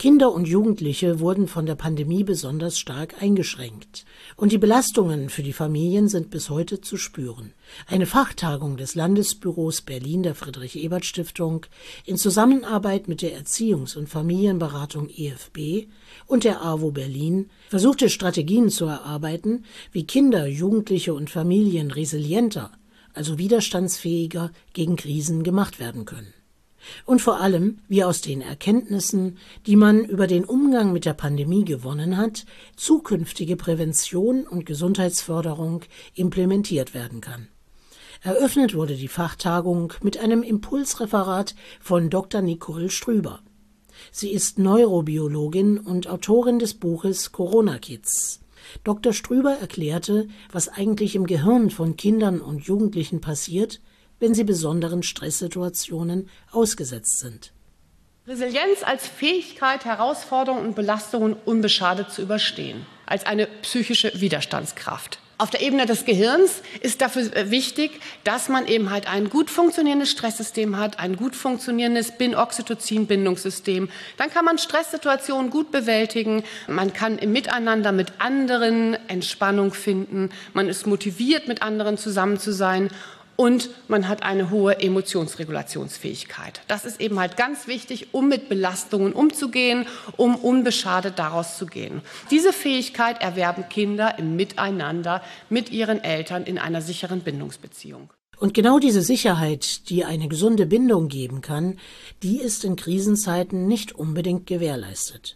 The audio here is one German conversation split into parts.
Kinder und Jugendliche wurden von der Pandemie besonders stark eingeschränkt. Und die Belastungen für die Familien sind bis heute zu spüren. Eine Fachtagung des Landesbüros Berlin der Friedrich-Ebert-Stiftung in Zusammenarbeit mit der Erziehungs- und Familienberatung EFB und der AWO Berlin versuchte Strategien zu erarbeiten, wie Kinder, Jugendliche und Familien resilienter, also widerstandsfähiger gegen Krisen gemacht werden können. Und vor allem, wie aus den Erkenntnissen, die man über den Umgang mit der Pandemie gewonnen hat, zukünftige Prävention und Gesundheitsförderung implementiert werden kann. Eröffnet wurde die Fachtagung mit einem Impulsreferat von Dr. Nicole Strüber. Sie ist Neurobiologin und Autorin des Buches Corona Kids. Dr. Strüber erklärte, was eigentlich im Gehirn von Kindern und Jugendlichen passiert, wenn sie besonderen Stresssituationen ausgesetzt sind. Resilienz als Fähigkeit, Herausforderungen und Belastungen unbeschadet zu überstehen, als eine psychische Widerstandskraft. Auf der Ebene des Gehirns ist dafür wichtig, dass man eben halt ein gut funktionierendes Stresssystem hat, ein gut funktionierendes Oxytocin-Bindungssystem. Dann kann man Stresssituationen gut bewältigen. Man kann im Miteinander mit anderen Entspannung finden. Man ist motiviert, mit anderen zusammen zu sein. Und man hat eine hohe Emotionsregulationsfähigkeit. Das ist eben halt ganz wichtig, um mit Belastungen umzugehen, um unbeschadet daraus zu gehen. Diese Fähigkeit erwerben Kinder im Miteinander mit ihren Eltern in einer sicheren Bindungsbeziehung. Und genau diese Sicherheit, die eine gesunde Bindung geben kann, die ist in Krisenzeiten nicht unbedingt gewährleistet.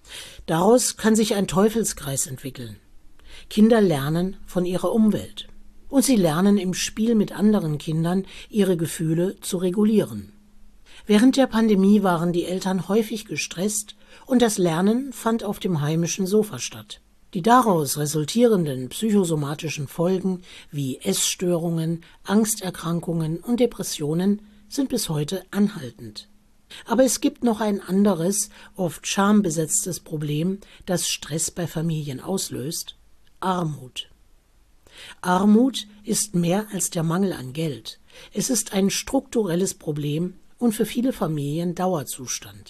Daraus kann sich ein Teufelskreis entwickeln. Kinder lernen von ihrer Umwelt. Und sie lernen im Spiel mit anderen Kindern, ihre Gefühle zu regulieren. Während der Pandemie waren die Eltern häufig gestresst und das Lernen fand auf dem heimischen Sofa statt. Die daraus resultierenden psychosomatischen Folgen wie Essstörungen, Angsterkrankungen und Depressionen sind bis heute anhaltend. Aber es gibt noch ein anderes, oft schambesetztes Problem, das Stress bei Familien auslöst: Armut. Armut ist mehr als der Mangel an Geld. Es ist ein strukturelles Problem und für viele Familien Dauerzustand.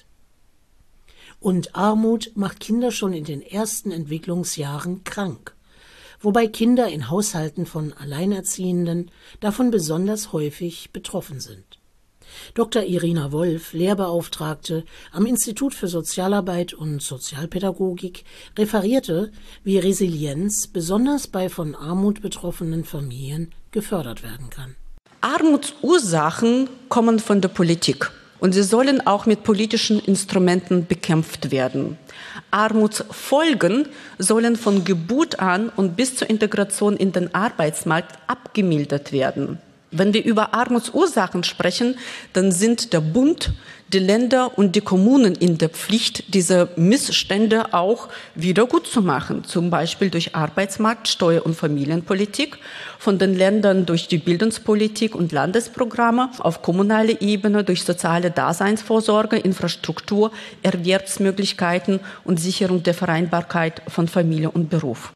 Und Armut macht Kinder schon in den ersten Entwicklungsjahren krank, wobei Kinder in Haushalten von Alleinerziehenden davon besonders häufig betroffen sind. Dr. Irina Wolf, Lehrbeauftragte am Institut für Sozialarbeit und Sozialpädagogik, referierte, wie Resilienz besonders bei von Armut betroffenen Familien gefördert werden kann. Armutsursachen kommen von der Politik und sie sollen auch mit politischen Instrumenten bekämpft werden. Armutsfolgen sollen von Geburt an und bis zur Integration in den Arbeitsmarkt abgemildert werden. Wenn wir über Armutsursachen sprechen, dann sind der Bund, die Länder und die Kommunen in der Pflicht, diese Missstände auch wieder gut zu machen, zum Beispiel durch Arbeitsmarkt-, Steuer- und Familienpolitik, von den Ländern durch die Bildungspolitik und Landesprogramme, auf kommunaler Ebene durch soziale Daseinsvorsorge, Infrastruktur, Erwerbsmöglichkeiten und Sicherung der Vereinbarkeit von Familie und Beruf.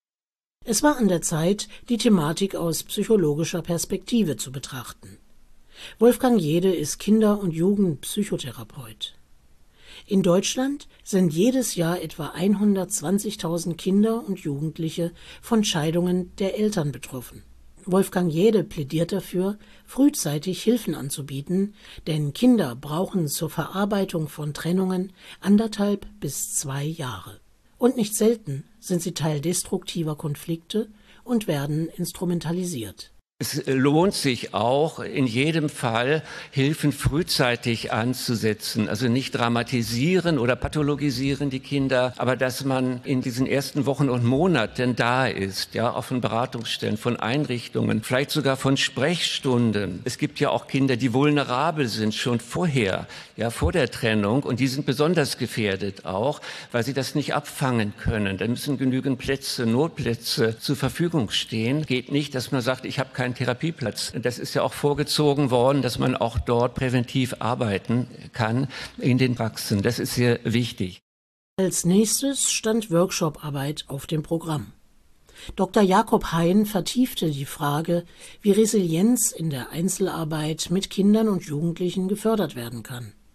Es war an der Zeit, die Thematik aus psychologischer Perspektive zu betrachten. Wolfgang Jede ist Kinder- und Jugendpsychotherapeut. In Deutschland sind jedes Jahr etwa 120.000 Kinder und Jugendliche von Scheidungen der Eltern betroffen. Wolfgang Jede plädiert dafür, frühzeitig Hilfen anzubieten, denn Kinder brauchen zur Verarbeitung von Trennungen 1,5 bis 2 Jahre. Und nicht selten sind sie Teil destruktiver Konflikte und werden instrumentalisiert. Es lohnt sich auch, in jedem Fall Hilfen frühzeitig anzusetzen. Also nicht dramatisieren oder pathologisieren die Kinder, aber dass man in diesen ersten Wochen und Monaten da ist, ja, auch von Beratungsstellen, von Einrichtungen, vielleicht sogar von Sprechstunden. Es gibt ja auch Kinder, die vulnerabel sind, schon vorher, ja, vor der Trennung, und die sind besonders gefährdet auch, weil sie das nicht abfangen können. Da müssen genügend Plätze, Notplätze zur Verfügung stehen. Geht nicht, dass man sagt, ich habe keinen Therapieplatz. Das ist ja auch vorgezogen worden, dass man auch dort präventiv arbeiten kann in den Praxen. Das ist sehr wichtig. Als nächstes stand Workshop-Arbeit auf dem Programm. Dr. Jakob Hein vertiefte die Frage, wie Resilienz in der Einzelarbeit mit Kindern und Jugendlichen gefördert werden kann.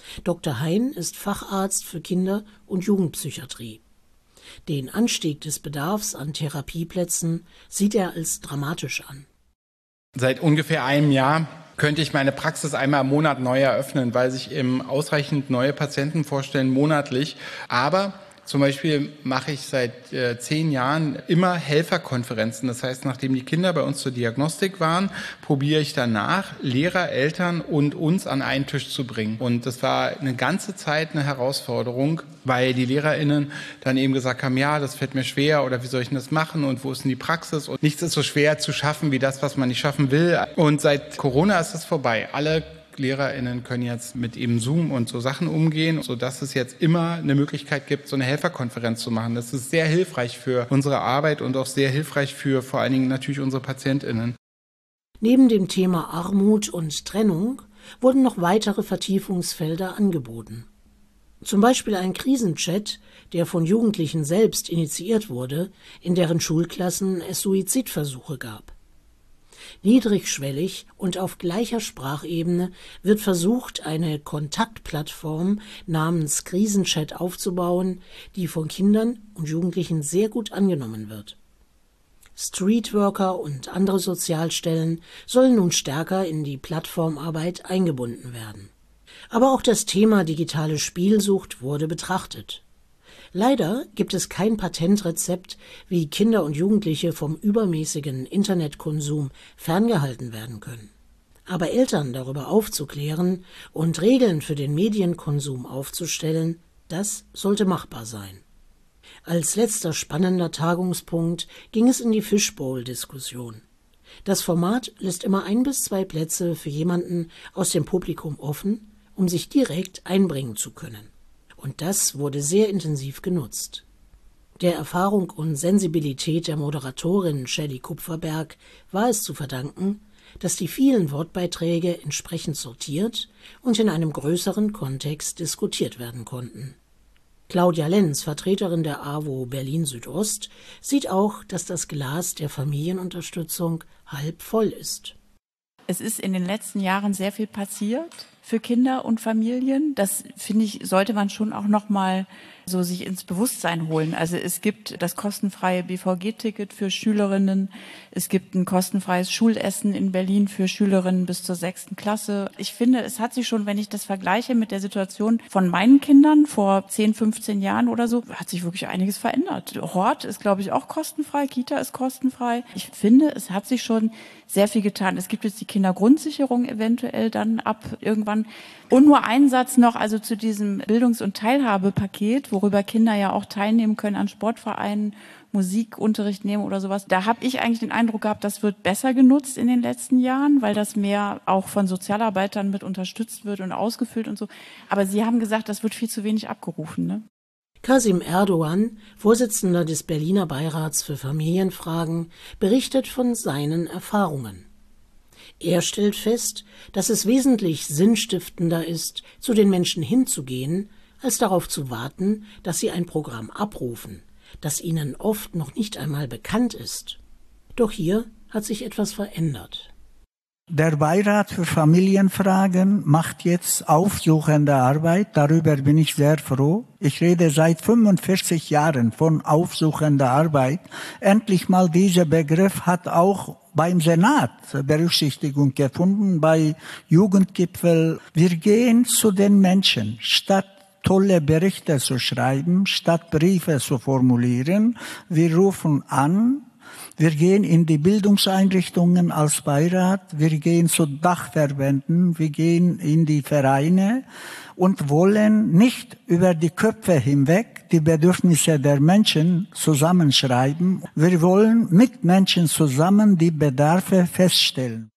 Dr. Hein ist Facharzt für Kinder- und Jugendpsychiatrie. Den Anstieg des Bedarfs an Therapieplätzen sieht er als dramatisch an. Seit ungefähr einem Jahr könnte ich meine Praxis einmal im Monat neu eröffnen, weil sich eben ausreichend neue Patienten vorstellen monatlich. Aber zum Beispiel mache ich seit 10 Jahren immer Helferkonferenzen. Das heißt, nachdem die Kinder bei uns zur Diagnostik waren, probiere ich danach, Lehrer, Eltern und uns an einen Tisch zu bringen. Und das war eine ganze Zeit eine Herausforderung, weil die LehrerInnen dann eben gesagt haben, ja, das fällt mir schwer oder wie soll ich denn das machen und wo ist denn die Praxis? Und nichts ist so schwer zu schaffen wie das, was man nicht schaffen will. Und seit Corona ist es vorbei. Alle LehrerInnen können jetzt mit eben Zoom und so Sachen umgehen, sodass es jetzt immer eine Möglichkeit gibt, so eine Helferkonferenz zu machen. Das ist sehr hilfreich für unsere Arbeit und auch sehr hilfreich für vor allen Dingen natürlich unsere PatientInnen. Neben dem Thema Armut und Trennung wurden noch weitere Vertiefungsfelder angeboten. Zum Beispiel ein Krisenchat, der von Jugendlichen selbst initiiert wurde, in deren Schulklassen es Suizidversuche gab. Niedrigschwellig und auf gleicher Sprachebene wird versucht, eine Kontaktplattform namens Krisenchat aufzubauen, die von Kindern und Jugendlichen sehr gut angenommen wird. Streetworker und andere Sozialstellen sollen nun stärker in die Plattformarbeit eingebunden werden. Aber auch das Thema digitale Spielsucht wurde betrachtet. Leider gibt es kein Patentrezept, wie Kinder und Jugendliche vom übermäßigen Internetkonsum ferngehalten werden können. Aber Eltern darüber aufzuklären und Regeln für den Medienkonsum aufzustellen, das sollte machbar sein. Als letzter spannender Tagungspunkt ging es in die Fishbowl-Diskussion. Das Format lässt immer 1 bis 2 Plätze für jemanden aus dem Publikum offen, um sich direkt einbringen zu können. Und das wurde sehr intensiv genutzt. Der Erfahrung und Sensibilität der Moderatorin Shelley Kupferberg war es zu verdanken, dass die vielen Wortbeiträge entsprechend sortiert und in einem größeren Kontext diskutiert werden konnten. Claudia Lenz, Vertreterin der AWO Berlin Südost, sieht auch, dass das Glas der Familienunterstützung halb voll ist. Es ist in den letzten Jahren sehr viel passiert für Kinder und Familien. Das, finde ich, sollte man schon auch noch mal so sich ins Bewusstsein holen. Also es gibt das kostenfreie BVG-Ticket für Schülerinnen. Es gibt ein kostenfreies Schulessen in Berlin für Schülerinnen bis zur 6. Klasse. Ich finde, es hat sich schon, wenn ich das vergleiche mit der Situation von meinen Kindern vor 10, 15 Jahren oder so, hat sich wirklich einiges verändert. Hort ist, glaube ich, auch kostenfrei. Kita ist kostenfrei. Ich finde, es hat sich schon sehr viel getan. Es gibt jetzt die Kindergrundsicherung eventuell dann ab irgendwann. Und nur ein Satz noch, also zu diesem Bildungs- und Teilhabepaket, worüber Kinder ja auch teilnehmen können an Sportvereinen, Musikunterricht nehmen oder sowas. Da habe ich eigentlich den Eindruck gehabt, das wird besser genutzt in den letzten Jahren, weil das mehr auch von Sozialarbeitern mit unterstützt wird und ausgefüllt und so. Aber Sie haben gesagt, das wird viel zu wenig abgerufen, ne? Kasim Erdogan, Vorsitzender des Berliner Beirats für Familienfragen, berichtet von seinen Erfahrungen. Er stellt fest, dass es wesentlich sinnstiftender ist, zu den Menschen hinzugehen, als darauf zu warten, dass sie ein Programm abrufen, das ihnen oft noch nicht einmal bekannt ist. Doch hier hat sich etwas verändert. Der Beirat für Familienfragen macht jetzt aufsuchende Arbeit. Darüber bin ich sehr froh. Ich rede seit 45 Jahren von aufsuchender Arbeit. Endlich mal dieser Begriff hat auch beim Senat Berücksichtigung gefunden, bei Jugendgipfel. Wir gehen zu den Menschen, statt tolle Berichte zu schreiben, statt Briefe zu formulieren. Wir rufen an. Wir gehen in die Bildungseinrichtungen als Beirat, wir gehen zu Dachverbänden, wir gehen in die Vereine und wollen nicht über die Köpfe hinweg die Bedürfnisse der Menschen zusammenschreiben. Wir wollen mit Menschen zusammen die Bedarfe feststellen.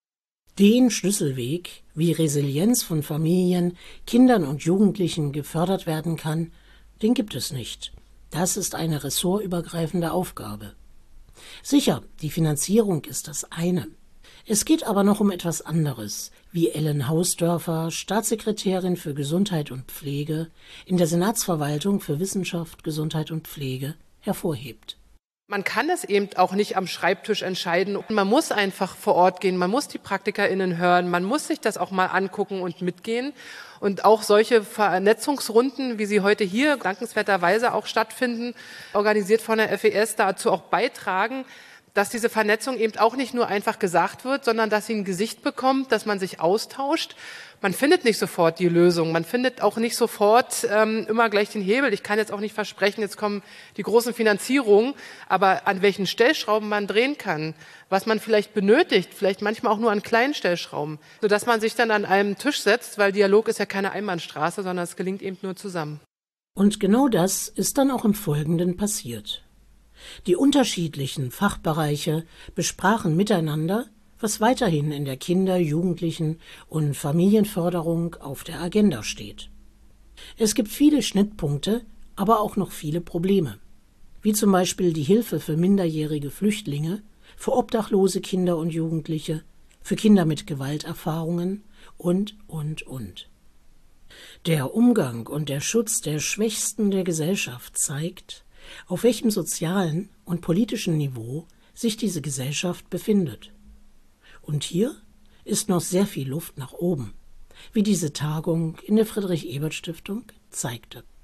Den Schlüsselweg, wie Resilienz von Familien, Kindern und Jugendlichen gefördert werden kann, den gibt es nicht. Das ist eine ressortübergreifende Aufgabe. Sicher, die Finanzierung ist das eine. Es geht aber noch um etwas anderes, wie Ellen Hausdörfer, Staatssekretärin für Gesundheit und Pflege in der Senatsverwaltung für Wissenschaft, Gesundheit und Pflege, hervorhebt. Man kann es eben auch nicht am Schreibtisch entscheiden. Man muss einfach vor Ort gehen, man muss die PraktikerInnen hören, man muss sich das auch mal angucken und mitgehen. Und auch solche Vernetzungsrunden, wie sie heute hier dankenswerterweise auch stattfinden, organisiert von der FES, dazu auch beitragen, dass diese Vernetzung eben auch nicht nur einfach gesagt wird, sondern dass sie ein Gesicht bekommt, dass man sich austauscht. Man findet nicht sofort die Lösung, man findet auch nicht sofort immer gleich den Hebel. Ich kann jetzt auch nicht versprechen, jetzt kommen die großen Finanzierungen, aber an welchen Stellschrauben man drehen kann, was man vielleicht benötigt, vielleicht manchmal auch nur an kleinen Stellschrauben, sodass man sich dann an einem Tisch setzt, weil Dialog ist ja keine Einbahnstraße, sondern es gelingt eben nur zusammen. Und genau das ist dann auch im Folgenden passiert. Die unterschiedlichen Fachbereiche besprachen miteinander, was weiterhin in der Kinder-, Jugendlichen- und Familienförderung auf der Agenda steht. Es gibt viele Schnittpunkte, aber auch noch viele Probleme, wie zum Beispiel die Hilfe für minderjährige Flüchtlinge, für obdachlose Kinder und Jugendliche, für Kinder mit Gewalterfahrungen und. Der Umgang und der Schutz der Schwächsten der Gesellschaft zeigt, auf welchem sozialen und politischen Niveau sich diese Gesellschaft befindet. Und hier ist noch sehr viel Luft nach oben, wie diese Tagung in der Friedrich-Ebert-Stiftung zeigte.